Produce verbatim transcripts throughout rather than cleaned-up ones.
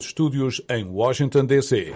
Estúdios em Washington, D C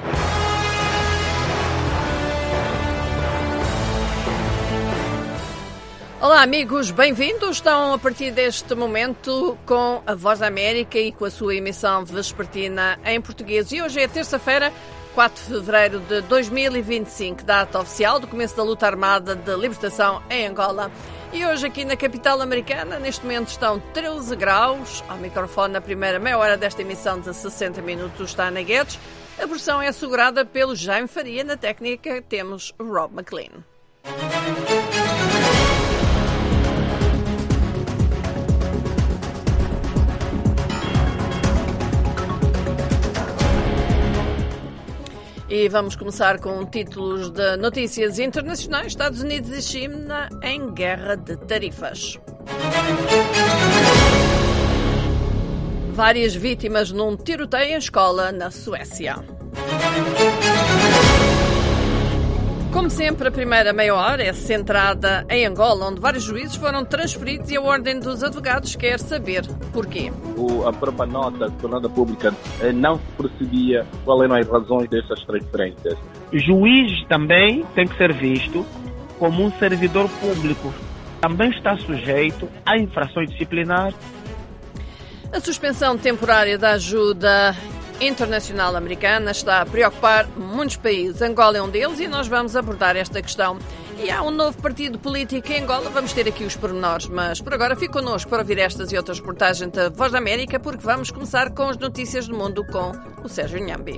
Olá amigos, bem-vindos. Estão a partir deste momento com a Voz da América e com a sua emissão vespertina em português. E hoje é terça-feira, quatro de fevereiro de dois mil e vinte e cinco, data oficial do começo da luta armada de libertação em Angola. E hoje aqui na capital americana, neste momento estão treze graus. Ao microfone na primeira meia hora desta emissão de sessenta minutos está Ana Guedes. A versão é assegurada pelo Jaime Faria. Na técnica temos Rob McLean. E vamos começar com títulos de notícias internacionais. Estados Unidos e China em guerra de tarifas. Várias vítimas num tiroteio em escola na Suécia. Como sempre, a primeira meia hora é centrada em Angola, onde vários juízes foram transferidos e a Ordem dos Advogados quer saber porquê. O, a própria nota tornada pública não se percebia quais eram as razões dessas transferências. O juiz também tem que ser visto como um servidor público. Também está sujeito a infrações disciplinares. A suspensão temporária da ajuda internacional americana está a preocupar muitos países. Angola é um deles e nós vamos abordar esta questão. E há um novo partido político em Angola, vamos ter aqui os pormenores, mas por agora fique connosco para ouvir estas e outras reportagens da Voz da América, porque vamos começar com as notícias do mundo com o Sérgio Nhambi.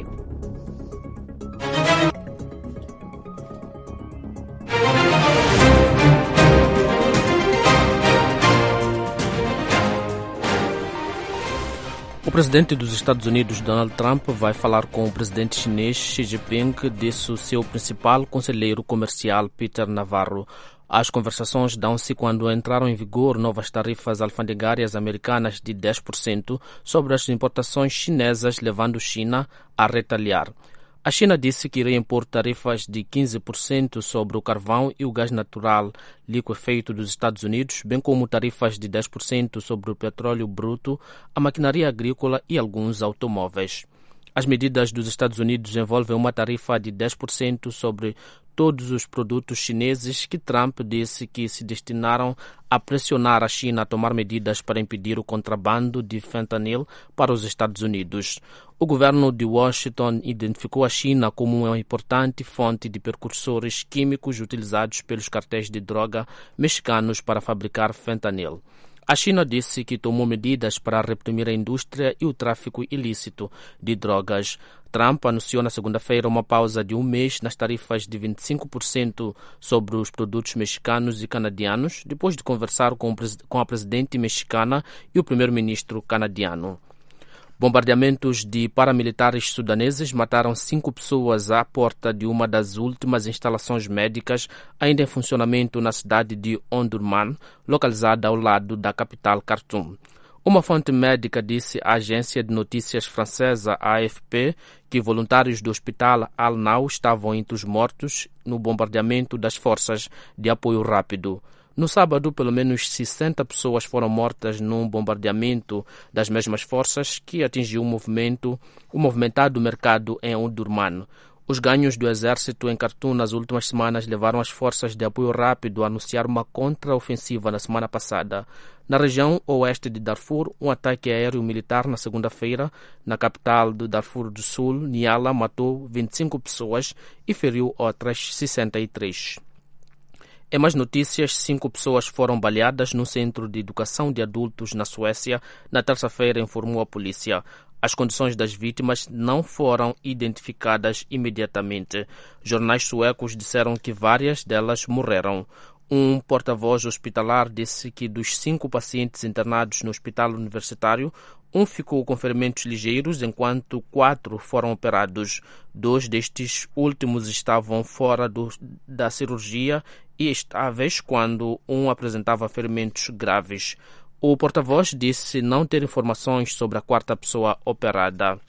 O presidente dos Estados Unidos, Donald Trump, vai falar com o presidente chinês Xi Jinping, disse o seu principal conselheiro comercial, Peter Navarro. As conversações dão-se quando entraram em vigor novas tarifas alfandegárias americanas de dez por cento sobre as importações chinesas, levando China a retaliar. A China disse que iria impor tarifas de quinze por cento sobre o carvão e o gás natural liquefeito dos Estados Unidos, bem como tarifas de dez por cento sobre o petróleo bruto, a maquinaria agrícola e alguns automóveis. As medidas dos Estados Unidos envolvem uma tarifa de dez por cento sobre todos os produtos chineses que Trump disse que se destinaram a pressionar a China a tomar medidas para impedir o contrabando de fentanil para os Estados Unidos. O governo de Washington identificou a China como uma importante fonte de precursores químicos utilizados pelos cartéis de droga mexicanos para fabricar fentanil. A China disse que tomou medidas para reprimir a indústria e o tráfico ilícito de drogas. Trump anunciou na segunda-feira uma pausa de um mês nas tarifas de vinte e cinco por cento sobre os produtos mexicanos e canadianos, depois de conversar com, com a presidente mexicana e o primeiro-ministro canadiano. Bombardeamentos de paramilitares sudaneses mataram cinco pessoas à porta de uma das últimas instalações médicas ainda em funcionamento na cidade de Omdurman, localizada ao lado da capital Khartoum. Uma fonte médica disse à agência de notícias francesa A F P que voluntários do hospital Al-Naw estavam entre os mortos no bombardeamento das forças de apoio rápido. No sábado, pelo menos sessenta pessoas foram mortas num bombardeamento das mesmas forças que atingiu o movimento, o movimentado mercado em Omdurman. Os ganhos do exército em Khartoum nas últimas semanas levaram as forças de apoio rápido a anunciar uma contraofensiva na semana passada. Na região oeste de Darfur, um ataque aéreo militar na segunda-feira, na capital do Darfur do Sul, Niala, matou vinte e cinco pessoas e feriu outras sessenta e três. Em mais notícias, cinco pessoas foram baleadas num centro de educação de adultos na Suécia na terça-feira, informou a polícia. As condições das vítimas não foram identificadas imediatamente. Jornais suecos disseram que várias delas morreram. Um porta-voz hospitalar disse que dos cinco pacientes internados no hospital universitário, um ficou com ferimentos ligeiros, enquanto quatro foram operados. Dois destes últimos estavam fora do, da cirurgia e estáveis quando um apresentava ferimentos graves. O porta-voz disse não ter informações sobre a quarta pessoa operada.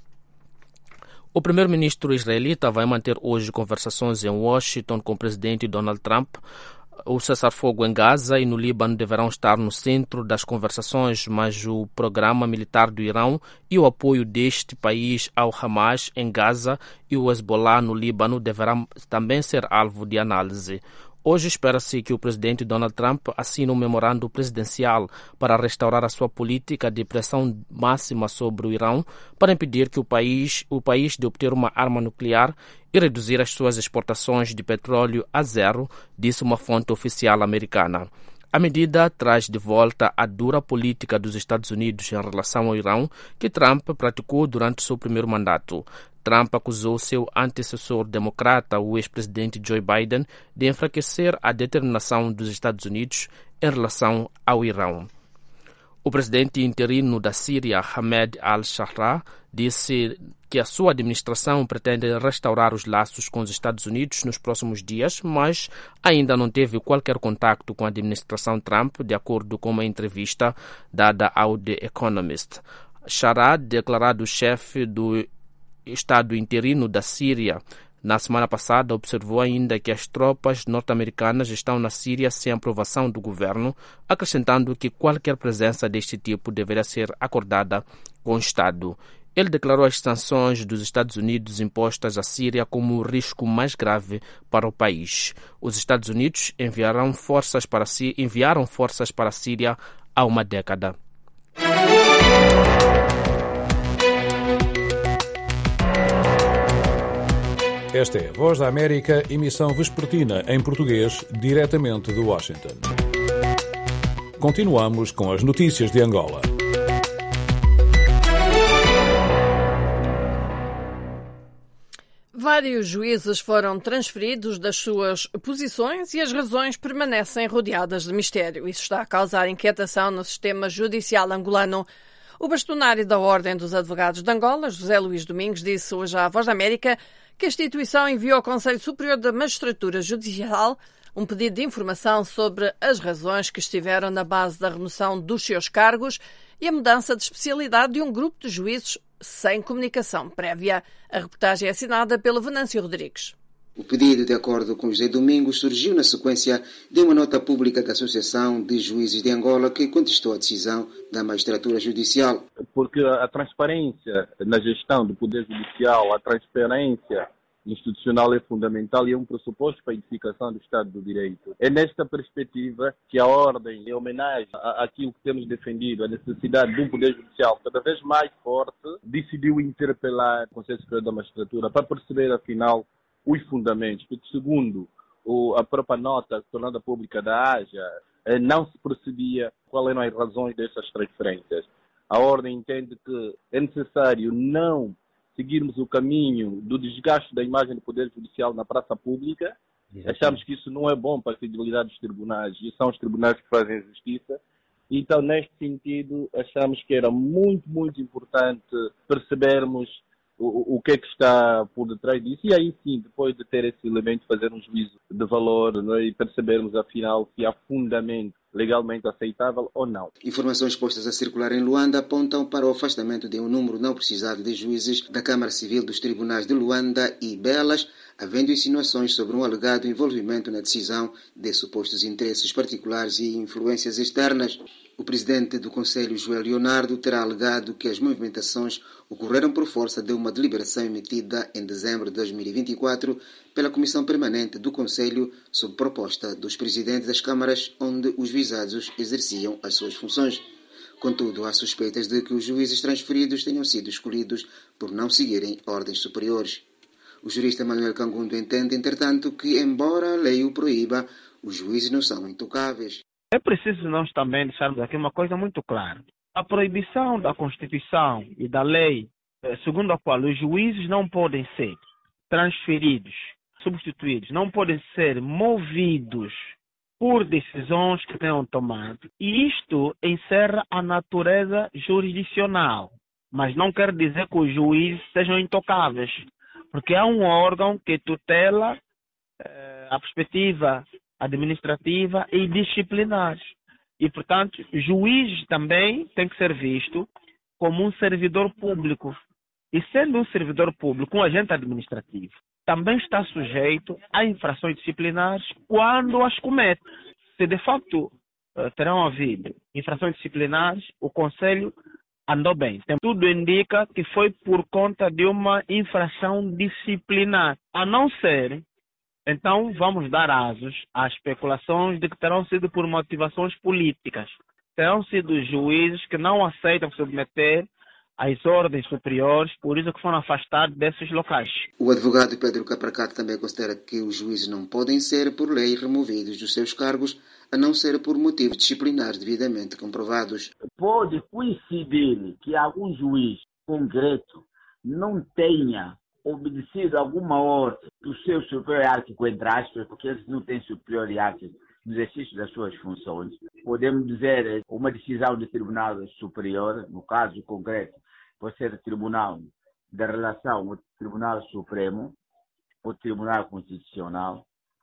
O primeiro-ministro israelita vai manter hoje conversações em Washington com o presidente Donald Trump O cessar-fogo em Gaza e no Líbano deverão estar no centro das conversações, mas o programa militar do Irão e o apoio deste país ao Hamas em Gaza e o Hezbollah no Líbano deverão também ser alvo de análise. Hoje espera-se que o presidente Donald Trump assine um memorando presidencial para restaurar a sua política de pressão máxima sobre o Irão para impedir que o país, o país de obter uma arma nuclear e reduzir as suas exportações de petróleo a zero, disse uma fonte oficial americana. A medida traz de volta a dura política dos Estados Unidos em relação ao Irão, que Trump praticou durante seu primeiro mandato. Trump acusou seu antecessor democrata, o ex-presidente Joe Biden, de enfraquecer a determinação dos Estados Unidos em relação ao Irão. O presidente interino da Síria, Ahmed al-Shara, disse que a sua administração pretende restaurar os laços com os Estados Unidos nos próximos dias, mas ainda não teve qualquer contacto com a administração Trump, de acordo com uma entrevista dada ao The Economist. Shara, declarado chefe do Estado interino da Síria na semana passada, observou ainda que as tropas norte-americanas estão na Síria sem aprovação do governo, acrescentando que qualquer presença deste tipo deverá ser acordada com o Estado. Ele declarou as sanções dos Estados Unidos impostas à Síria como o risco mais grave para o país. Os Estados Unidos enviaram forças para, enviaram forças para a Síria há uma década. Esta é a Voz da América, emissão vespertina em português, diretamente de Washington. Continuamos com as notícias de Angola. Vários juízes foram transferidos das suas posições e as razões permanecem rodeadas de mistério. Isso está a causar inquietação no sistema judicial angolano. O bastonário da Ordem dos Advogados de Angola, José Luís Domingos, disse hoje à Voz da América que a instituição enviou ao Conselho Superior da Magistratura Judicial um pedido de informação sobre as razões que estiveram na base da remoção dos seus cargos e a mudança de especialidade de um grupo de juízes sem comunicação prévia. A reportagem é assinada pelo Venâncio Rodrigues. O pedido, de acordo com José Domingos, surgiu na sequência de uma nota pública da Associação de Juízes de Angola que contestou a decisão da magistratura judicial. Porque a transparência na gestão do Poder Judicial, a transparência institucional é fundamental e é um pressuposto para a edificação do Estado do Direito. É nesta perspectiva que a Ordem, em homenagem àquilo que temos defendido, a necessidade de um Poder Judicial cada vez mais forte, decidiu interpelar o Conselho Superior da Magistratura para perceber, afinal, os fundamentos, porque segundo o, a própria nota tornada pública da Haja, eh, não se percebia quais eram as razões dessas transferências. A Ordem entende que é necessário não seguirmos o caminho do desgaste da imagem do Poder Judicial na praça pública. Exatamente. Achamos que isso não é bom para a credibilidade dos tribunais, e são os tribunais que fazem a justiça. Então, neste sentido, achamos que era muito, muito importante percebermos O, o que é que está por detrás disso, e aí sim, depois de ter esse elemento, fazer um juízo de valor, não é? E percebermos afinal se há fundamento legalmente aceitável ou não. Informações postas a circular em Luanda apontam para o afastamento de um número não precisado de juízes da Câmara Civil dos Tribunais de Luanda e Belas, havendo insinuações sobre um alegado envolvimento na decisão de supostos interesses particulares e influências externas. O presidente do Conselho, Joel Leonardo, terá alegado que as movimentações ocorreram por força de uma deliberação emitida em dezembro de dois mil e vinte e quatro pela Comissão Permanente do Conselho, sob proposta dos presidentes das câmaras onde os visados exerciam as suas funções. Contudo, há suspeitas de que os juízes transferidos tenham sido escolhidos por não seguirem ordens superiores. O jurista Manuel Cangundo entende, entretanto, que, embora a lei o proíba, os juízes não são intocáveis. É preciso nós também deixarmos aqui uma coisa muito clara. A proibição da Constituição e da lei, segundo a qual os juízes não podem ser transferidos, substituídos, não podem ser movidos por decisões que tenham tomado. E isto encerra a natureza jurisdicional. Mas não quer dizer que os juízes sejam intocáveis, porque há um órgão que tutela eh, a perspectiva administrativa e disciplinar. E, portanto, juiz também tem que ser visto como um servidor público E sendo um servidor público, um agente administrativo, também está sujeito a infrações disciplinares quando as comete. Se de facto terão havido infrações disciplinares, o Conselho andou bem. Tudo indica que foi por conta de uma infração disciplinar. A não ser, então vamos dar asos às especulações de que terão sido por motivações políticas. Terão sido juízes que não aceitam submeter às ordens superiores, por isso que foram afastados desses locais. O advogado Pedro Capracato também considera que os juízes não podem ser, por lei, removidos dos seus cargos, a não ser por motivos disciplinares devidamente comprovados. Pode coincidir que algum juiz concreto não tenha obedecido alguma ordem do seu superior hierárquico, entre aspas, porque eles não têm superior hierárquico no exercício das suas funções. Podemos dizer uma decisão do Tribunal Superior, no caso concreto, pode ser o Tribunal da Relação, o Tribunal Supremo, o Tribunal Constitucional,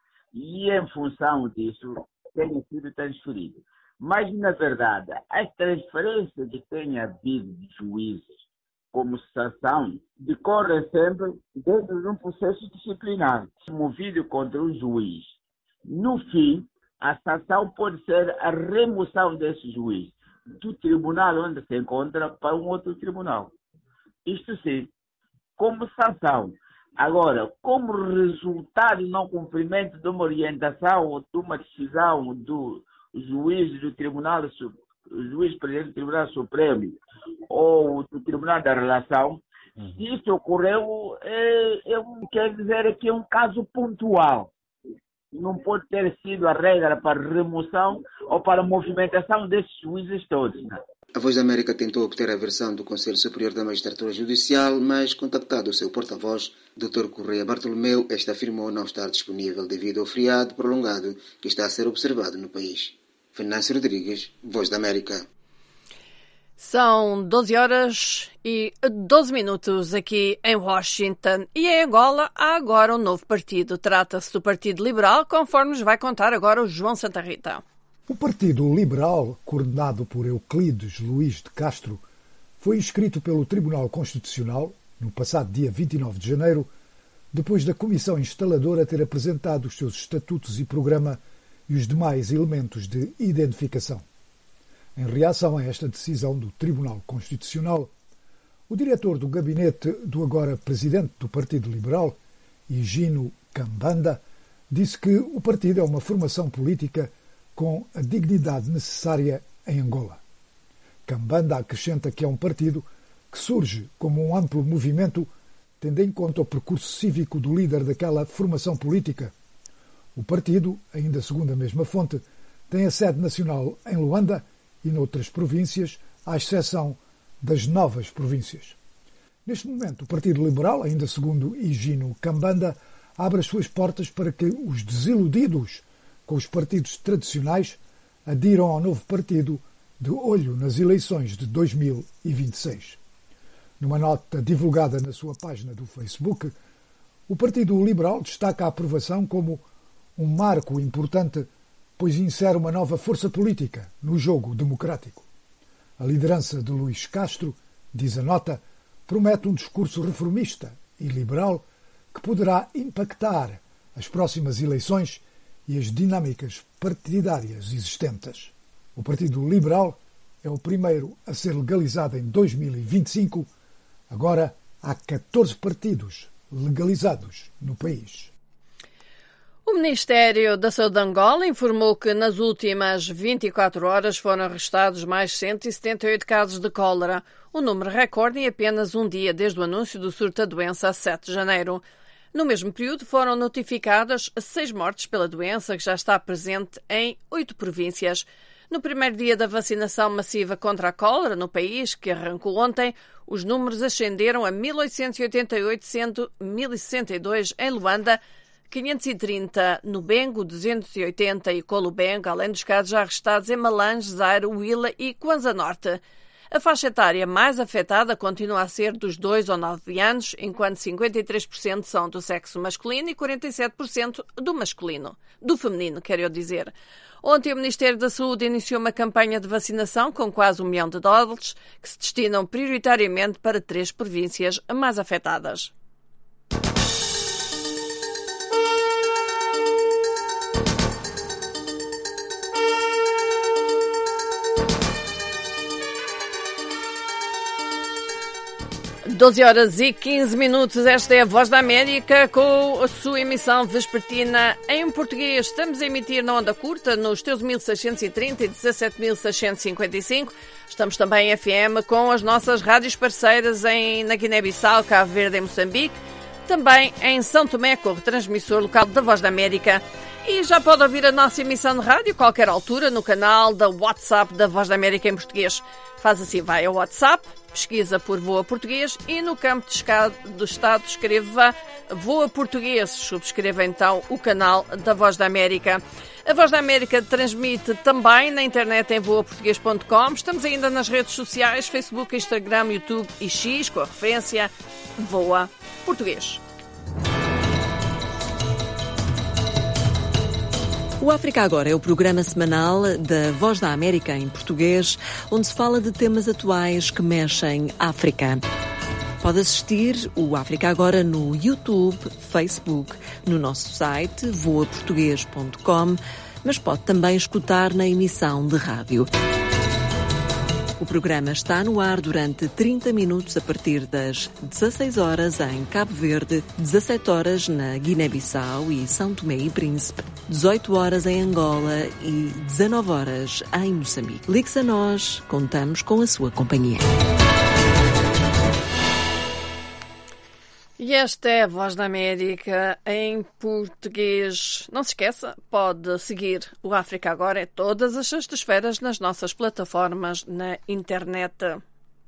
e em função disso tenha sido transferido. Mas, na verdade, a transferência que tenha havido de juízes como sanção decorre sempre dentro de um processo disciplinar, movido contra o juiz. No fim, a sanção pode ser a remoção desse juiz do tribunal onde se encontra para um outro tribunal. Isto sim, como sanção. Agora, como resultado do não cumprimento de uma orientação ou de uma decisão do juiz do Tribunal, do juiz presidente do Tribunal Supremo ou do Tribunal da Relação, se isso ocorreu, é, é, quer dizer que é um caso pontual. Não pode ter sido a regra para remoção ou para movimentação desses juízes todos. Não? A Voz da América tentou obter a versão do Conselho Superior da Magistratura Judicial, mas, contactado o seu porta-voz, doutor Correia Bartolomeu, este afirmou não estar disponível devido ao feriado prolongado que está a ser observado no país. Venâncio Rodrigues, Voz da América. São doze horas e doze minutos aqui em Washington. E em Angola há agora um novo partido. Trata-se do Partido Liberal, conforme nos vai contar agora o João Santa Rita. O Partido Liberal, coordenado por Euclides Luís de Castro, foi inscrito pelo Tribunal Constitucional no passado dia vinte e nove de janeiro, depois da Comissão Instaladora ter apresentado os seus estatutos e programa e os demais elementos de identificação. Em reação a esta decisão do Tribunal Constitucional, o diretor do gabinete do agora presidente do Partido Liberal, Higino Kambanda, disse que o partido é uma formação política com a dignidade necessária em Angola. Kambanda acrescenta que é um partido que surge como um amplo movimento, tendo em conta o percurso cívico do líder daquela formação política. O partido, ainda segundo a mesma fonte, tem a sede nacional em Luanda e noutras províncias, à exceção das novas províncias. Neste momento, o Partido Liberal, ainda segundo Higino Kambanda, abre as suas portas para que os desiludidos com os partidos tradicionais adiram ao novo partido de olho nas eleições de dois mil e vinte e seis. Numa nota divulgada na sua página do Facebook, o Partido Liberal destaca a aprovação como um marco importante, pois insere uma nova força política no jogo democrático. A liderança de Luís Castro, diz a nota, promete um discurso reformista e liberal que poderá impactar as próximas eleições e as dinâmicas partidárias existentes. O Partido Liberal é o primeiro a ser legalizado em dois mil e vinte e cinco. Agora há catorze partidos legalizados no país. O Ministério da Saúde de Angola informou que nas últimas vinte e quatro horas foram registados mais cento e setenta e oito casos de cólera, um número recorde em apenas um dia desde o anúncio do surto da doença a sete de janeiro. No mesmo período foram notificadas seis mortes pela doença, que já está presente em oito províncias. No primeiro dia da vacinação massiva contra a cólera no país, que arrancou ontem, os números ascenderam a mil oitocentos e oitenta e oito, sendo mil e sessenta e dois em Luanda, quinhentos e trinta no Bengo, duzentos e oitenta em Colubengo, além dos casos já registrados em Malange, Zaire, Huila e Kwanza Norte. A faixa etária mais afetada continua a ser dos dois aos nove anos, enquanto cinquenta e três por cento são do sexo masculino e quarenta e sete por cento do masculino, do feminino, quero eu dizer. Ontem o Ministério da Saúde iniciou uma campanha de vacinação com quase um milhão de doses, que se destinam prioritariamente para três províncias mais afetadas. doze horas e quinze minutos, esta é a Voz da América com a sua emissão vespertina em português. Estamos a emitir na onda curta nos treze mil seiscentos e trinta e dezassete mil seiscentos e cinquenta e cinco. Estamos também em F M com as nossas rádios parceiras em, na Guiné-Bissau, Cabo Verde e Moçambique. Também em São Tomé, com o retransmissor local da Voz da América. E já pode ouvir a nossa emissão de rádio a qualquer altura no canal da WhatsApp da Voz da América em português. Faz assim, vai ao WhatsApp, pesquisa por Voa Português e no campo do Estado escreva Voa Português. Subscreva então o canal da Voz da América. A Voz da América transmite também na internet em voa português ponto com. Estamos ainda nas redes sociais, Facebook, Instagram, YouTube e X, com a referência Voa Português. O África Agora é o programa semanal da Voz da América em português, onde se fala de temas atuais que mexem África. Pode assistir o África Agora no YouTube, Facebook, no nosso site voa português ponto com, mas pode também escutar na emissão de rádio. O programa está no ar durante trinta minutos a partir das dezasseis horas em Cabo Verde, dezassete horas na Guiné-Bissau e São Tomé e Príncipe, dezoito horas em Angola e dezanove horas em Moçambique. Ligue-se a nós, contamos com a sua companhia. E esta é a Voz da América em português. Não se esqueça, pode seguir o África Agora todas as sextas-feiras nas nossas plataformas na internet.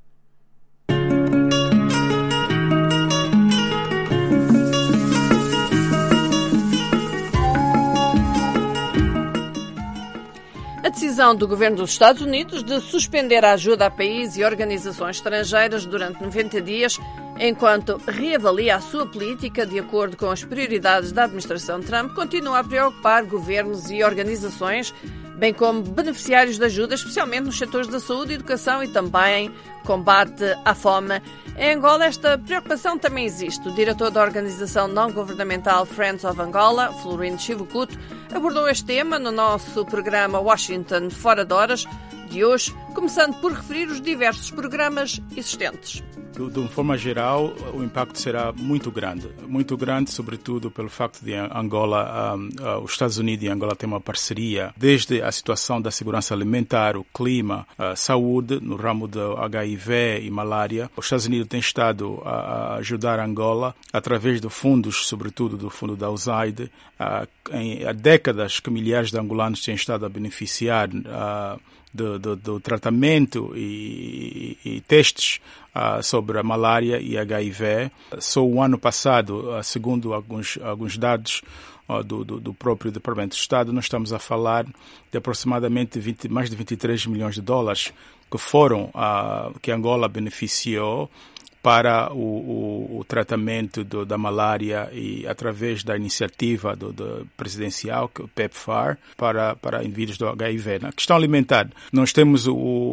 A decisão do governo dos Estados Unidos de suspender a ajuda a países e organizações estrangeiras durante noventa dias, enquanto reavalia a sua política de acordo com as prioridades da administração Trump, continua a preocupar governos e organizações, bem como beneficiários de ajuda, especialmente nos setores da saúde, educação e também combate à fome. Em Angola, esta preocupação também existe. O diretor da organização não-governamental Friends of Angola, Florindo Chivucuto, abordou este tema no nosso programa Washington Fora de Horas de hoje, começando por referir os diversos programas existentes. De uma forma geral, o impacto será muito grande. Muito grande, sobretudo pelo facto de Angola, um, uh, os Estados Unidos e Angola têm uma parceria desde a situação da segurança alimentar, o clima, a saúde, no ramo do H I V e malária. Os Estados Unidos têm estado a, a ajudar Angola através de fundos, sobretudo do fundo da U S A I D. Uh, em, há décadas que milhares de angolanos têm estado a beneficiar uh, do, do, do tratamento e, e, e testes Uh, sobre a malária e H I V. Só o ano passado, uh, segundo alguns, alguns dados uh, do, do, do próprio Departamento de Estado, nós estamos a falar de aproximadamente vinte, mais de vinte e três milhões de dólares que foram, uh, que Angola beneficiou para o, o, o tratamento do, da malária e através da iniciativa do, do presidencial, que é o PEPFAR, para, para indivíduos do H I V. Na questão alimentar, nós temos o,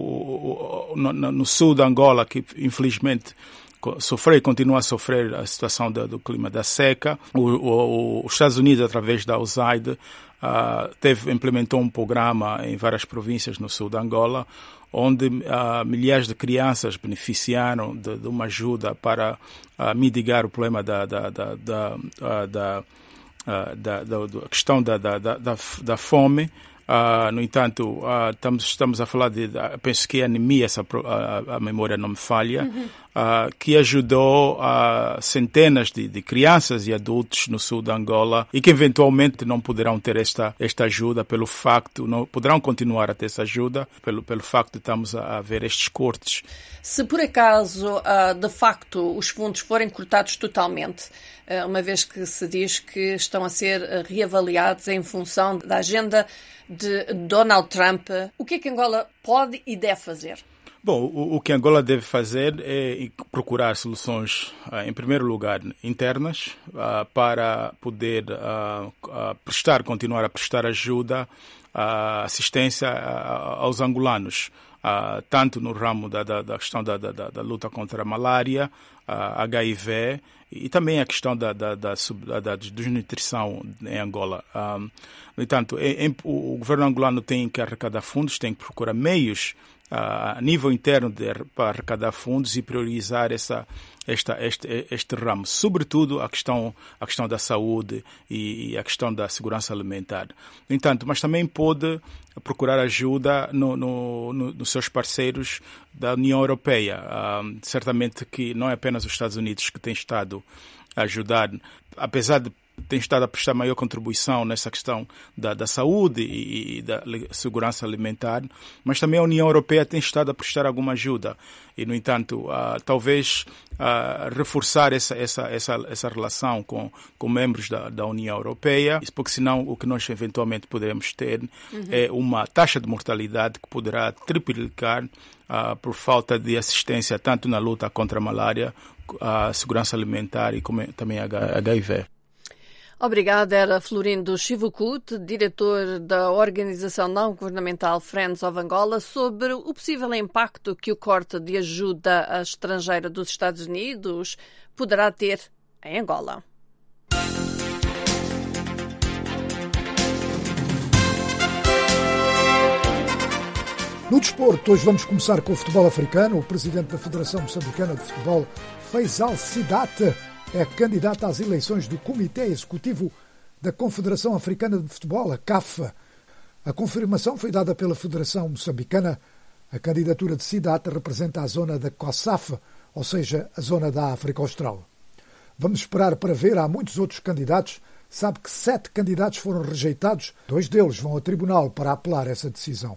o, o, no, no sul de Angola, que infelizmente sofreu e continua a sofrer a situação do, do clima da seca. O, o, os Estados Unidos, através da U S A I D, uh, teve, implementou um programa em várias províncias no sul de Angola, onde uh, milhares de crianças beneficiaram de, de uma ajuda para uh, mitigar o problema da, da, da, da, uh, da, uh, da, da, da questão da, da, da, da fome. Uh, no entanto, uh, estamos, estamos a falar de, uh, penso que é anemia, essa, uh, a memória não me falha, uhum. uh, que ajudou uh, centenas de, de crianças e adultos no sul de Angola e que eventualmente não poderão ter esta, esta ajuda pelo facto, não poderão continuar a ter essa ajuda pelo, pelo facto de estamos a, a ver estes cortes. Se por acaso, uh, de facto, os fundos forem cortados totalmente, uh, uma vez que se diz que estão a ser uh, reavaliados em função da agenda de Donald Trump, o que é que Angola pode e deve fazer? Bom, o, o que Angola deve fazer é procurar soluções, em primeiro lugar, internas, para poder prestar, continuar a prestar ajuda, assistência aos angolanos, tanto no ramo da, da, da questão da, da, da luta contra a malária, a H I V e também a questão da, da, da, da, da desnutrição em Angola. No entanto, em, em, o governo angolano tem que arrecadar fundos, tem que procurar meios a nível interno de, para arrecadar fundos e priorizar essa, esta, este, este ramo, sobretudo a questão, a questão da saúde e, e a questão da segurança alimentar. No entanto, mas também pode procurar ajuda no, no, no, nos seus parceiros da União Europeia. Um, certamente que não é apenas os Estados Unidos que têm estado a ajudar, apesar de tem estado a prestar maior contribuição nessa questão da, da saúde e, e da segurança alimentar, mas também a União Europeia tem estado a prestar alguma ajuda. E, no entanto, uh, talvez uh, reforçar essa, essa, essa, essa relação com, com membros da, da União Europeia, porque senão o que nós eventualmente poderemos ter uhum. é uma taxa de mortalidade que poderá triplicar uh, por falta de assistência tanto na luta contra a malária, a segurança alimentar e como, também a H I V. Obrigada, era Florindo Chivukut, diretor da organização não-governamental Friends of Angola, sobre o possível impacto que o corte de ajuda estrangeira dos Estados Unidos poderá ter em Angola. No desporto, hoje vamos começar com o futebol africano. O presidente da Federação Moçambicana de Futebol, Faisal Sidate, é candidata às eleições do Comitê Executivo da Confederação Africana de Futebol, a C A F. A confirmação foi dada pela Federação Moçambicana. A candidatura de Sidate representa a zona da COSAF, ou seja, a zona da África Austral. Vamos esperar para ver, há muitos outros candidatos. Sabe que sete candidatos foram rejeitados, dois deles vão ao tribunal para apelar essa decisão.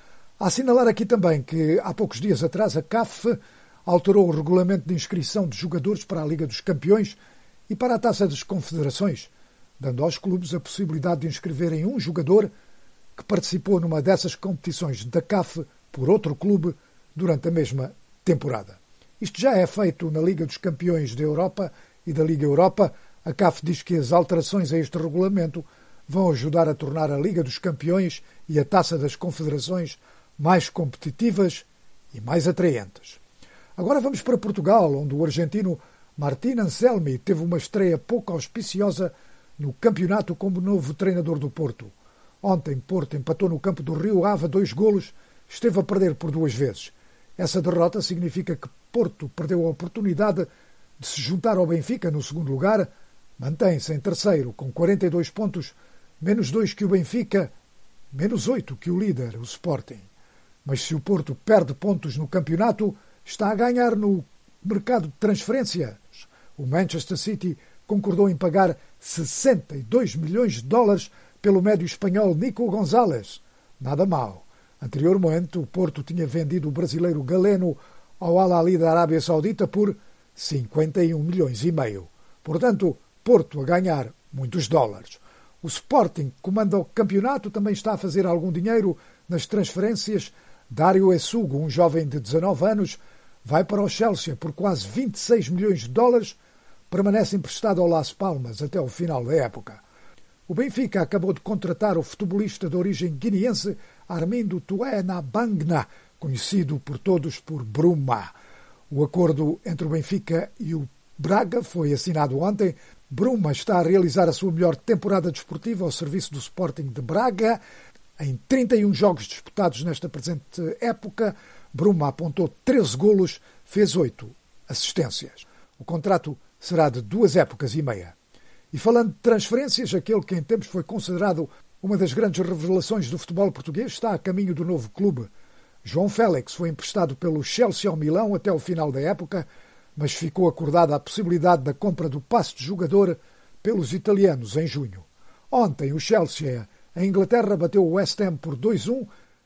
A assinalar aqui também que, há poucos dias atrás, a C A F alterou o regulamento de inscrição de jogadores para a Liga dos Campeões e para a Taça das Confederações, dando aos clubes a possibilidade de inscreverem um jogador que participou numa dessas competições da C A F por outro clube durante a mesma temporada. Isto já é feito na Liga dos Campeões da Europa e da Liga Europa. A C A F diz que as alterações a este regulamento vão ajudar a tornar a Liga dos Campeões e a Taça das Confederações mais competitivas e mais atraentes. Agora vamos para Portugal, onde o argentino Martín Anselmi teve uma estreia pouco auspiciosa no campeonato como novo treinador do Porto. Ontem, Porto empatou no campo do Rio Ave dois golos, esteve a perder por duas vezes. Essa derrota significa que Porto perdeu a oportunidade de se juntar ao Benfica no segundo lugar, mantém-se em terceiro com quarenta e dois pontos, menos dois que o Benfica, menos oito que o líder, o Sporting. Mas se o Porto perde pontos no campeonato, está a ganhar no mercado de transferências. O Manchester City concordou em pagar sessenta e dois milhões de dólares pelo médio espanhol Nico González. Nada mal. Anteriormente, o Porto tinha vendido o brasileiro Galeno ao Al-Ahly da Arábia Saudita por cinquenta e um milhões e meio. Portanto, Porto a ganhar muitos dólares. O Sporting, que comanda o campeonato, também está a fazer algum dinheiro nas transferências. Dário Essugo, um jovem de dezanove anos, vai para o Chelsea por quase vinte e seis milhões de dólares, permanece emprestado ao Las Palmas até o final da época. O Benfica acabou de contratar o futebolista de origem guineense Armindo Tuena Bangna, conhecido por todos por Bruma. O acordo entre o Benfica e o Braga foi assinado ontem. Bruma está a realizar a sua melhor temporada desportiva ao serviço do Sporting de Braga. Em trinta e um jogos disputados nesta presente época, Bruma apontou treze golos, fez oito assistências. O contrato será de duas épocas e meia. E falando de transferências, aquele que em tempos foi considerado uma das grandes revelações do futebol português está a caminho do novo clube. João Félix foi emprestado pelo Chelsea ao Milão até o final da época, mas ficou acordada a possibilidade da compra do passe de jogador pelos italianos em junho. Ontem o Chelsea, em Inglaterra, bateu o West Ham por dois a um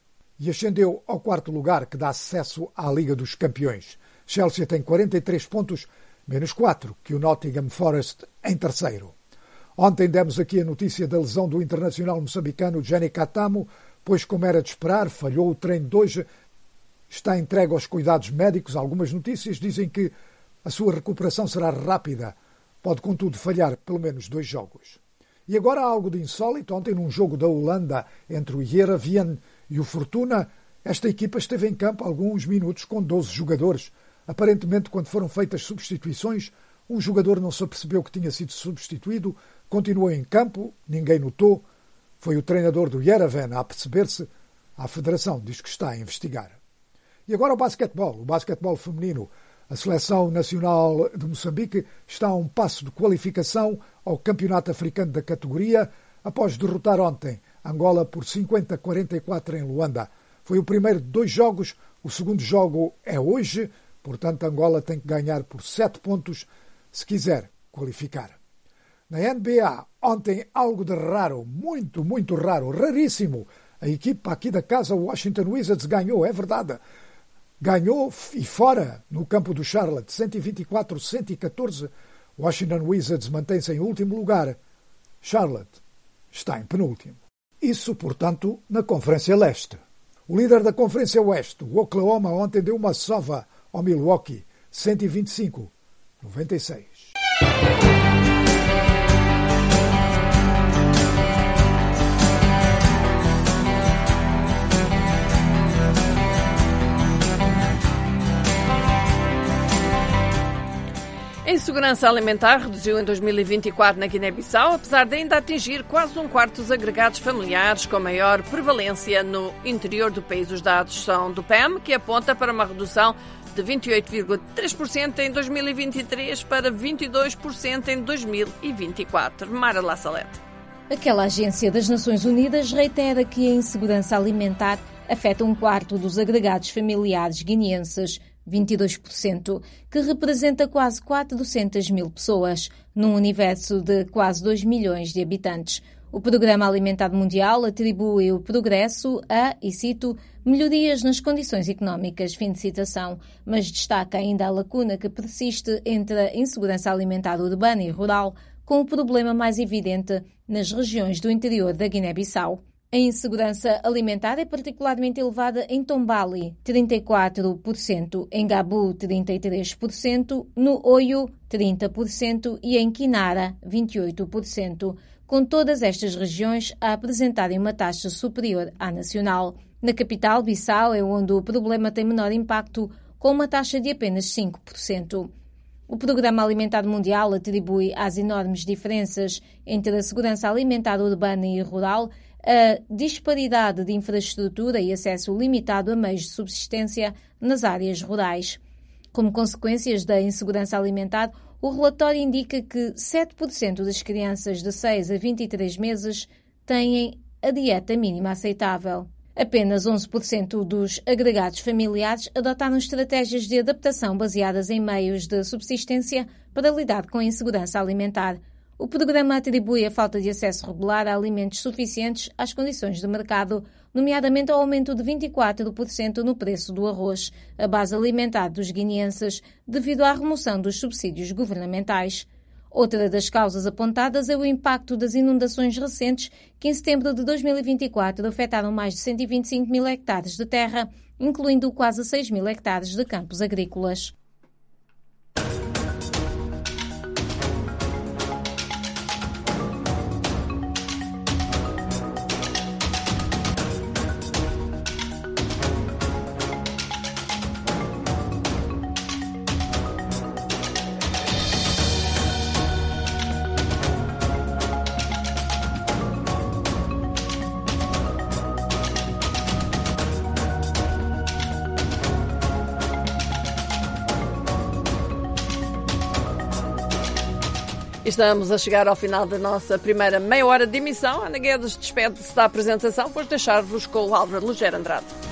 e ascendeu ao quarto lugar, que dá acesso à Liga dos Campeões. Chelsea tem quarenta e três pontos, menos quatro que o Nottingham Forest em terceiro. Ontem demos aqui a notícia da lesão do internacional moçambicano Gianni Catamo, pois, como era de esperar, falhou o treino de hoje está entregue aos cuidados médicos. Algumas notícias dizem que a sua recuperação será rápida. Pode, contudo, falhar pelo menos dois jogos. E agora há algo de insólito. Ontem, num jogo da Holanda entre o Heerenveen e o Fortuna, esta equipa esteve em campo alguns minutos com doze jogadores. Aparentemente, quando foram feitas substituições, um jogador não se apercebeu que tinha sido substituído, continuou em campo, ninguém notou. Foi o treinador do Heerenveen a aperceber-se. A Federação diz que está a investigar. E agora o basquetebol, o basquetebol feminino. A Seleção Nacional de Moçambique está a um passo de qualificação ao Campeonato Africano da categoria, após derrotar ontem Angola por cinquenta a quarenta e quatro em Luanda. Foi o primeiro de dois jogos, o segundo jogo é hoje, portanto Angola tem que ganhar por sete pontos se quiser qualificar. Na N B A, ontem algo de raro, muito, muito raro, raríssimo. A equipa aqui da casa, o Washington Wizards, ganhou, é verdade. Ganhou e fora, no campo do Charlotte, cento e vinte e quatro a cento e catorze. Washington Wizards mantém-se em último lugar. Charlotte está em penúltimo. Isso, portanto, na Conferência Leste. O líder da Conferência Oeste, o Oklahoma, ontem deu uma sova ao Milwaukee, cento e vinte e cinco a noventa e seis. A insegurança alimentar reduziu em dois mil e vinte e quatro na Guiné-Bissau, apesar de ainda atingir quase um quarto dos agregados familiares, com maior prevalência no interior do país. Os dados são do P E M, que aponta para uma redução de vinte e oito vírgula três por cento em dois mil e vinte e três para vinte e dois por cento em dois mil e vinte e quatro. Mara La Salete. Aquela agência das Nações Unidas reitera que a insegurança alimentar afeta um quarto dos agregados familiares guineenses, vinte e dois por cento, que representa quase quatrocentas mil pessoas, num universo de quase dois milhões de habitantes. O Programa Alimentar Mundial atribui o progresso a, e cito, melhorias nas condições económicas, fim de citação, mas destaca ainda a lacuna que persiste entre a insegurança alimentar urbana e rural, com o problema mais evidente nas regiões do interior da Guiné-Bissau. A insegurança alimentar é particularmente elevada em Tombali, trinta e quatro por cento, em Gabu, trinta e três por cento, no Oio, trinta por cento e em Quinara, vinte e oito por cento, com todas estas regiões a apresentarem uma taxa superior à nacional. Na capital, Bissau, é onde o problema tem menor impacto, com uma taxa de apenas cinco por cento. O Programa Alimentar Mundial atribui às enormes diferenças entre a segurança alimentar urbana e rural a disparidade de infraestrutura e acesso limitado a meios de subsistência nas áreas rurais. Como consequências da insegurança alimentar, o relatório indica que sete por cento das crianças de seis a vinte e três meses têm a dieta mínima aceitável. Apenas onze por cento dos agregados familiares adotaram estratégias de adaptação baseadas em meios de subsistência para lidar com a insegurança alimentar. O programa atribui a falta de acesso regular a alimentos suficientes às condições de mercado, nomeadamente ao aumento de vinte e quatro por cento no preço do arroz, a base alimentar dos guineenses, devido à remoção dos subsídios governamentais. Outra das causas apontadas é o impacto das inundações recentes, que em setembro de dois mil e vinte e quatro afetaram mais de cento e vinte e cinco mil hectares de terra, incluindo quase seis mil hectares de campos agrícolas. Estamos a chegar ao final da nossa primeira meia hora de emissão. Ana Guedes despede-se da apresentação, depois deixar-vos com o Álvaro Lugero Andrade.